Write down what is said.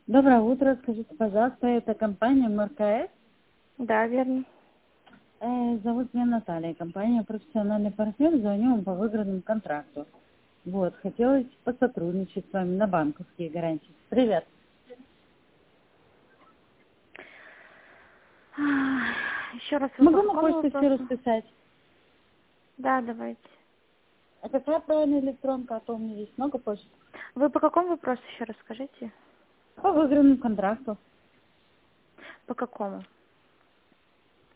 Доброе утро. Скажите, пожалуйста, это компания МРКС? Да, верно. Зовут меня Наталья. Компания «Профессиональный партнер». Звоню вам по выигранному контракту. Вот, хотелось посотрудничать с вами на банковские гарантии. Привет. Еще раз вы по Могу на какому почту все вопросу? расписать? Да, давайте. А какая правильная электронка? А то у меня есть много почт. Вы по какому вопросу еще расскажите? По выигранному контракту. По какому?